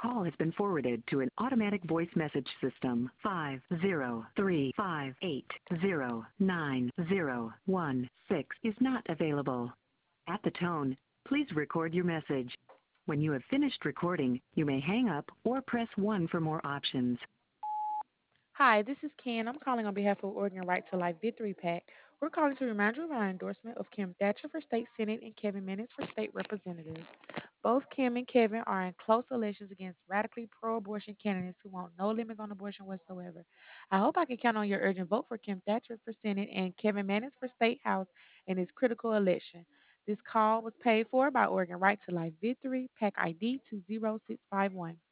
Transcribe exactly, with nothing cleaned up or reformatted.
call has been forwarded to an automatic voice message system. Five zero three five eight zero nine zero one six is not available. At the tone, please record your message. When you have finished recording, you may hang up or press one for more options. Hi, this is Ken. I'm calling on behalf of Oregon Right to Life Victory PAC. We're calling to remind you of our endorsement of Kim Thatcher for state senate and Kevin Menace for state representative. Both Kim and Kevin are in close elections against radically pro-abortion candidates who want no limits on abortion whatsoever. I hope I can count on your urgent vote for Kim Thatcher for Senate and Kevin Menace for State House in this critical election. This call was paid for by Oregon Right to Life Victory, PAC I D two zero six five one.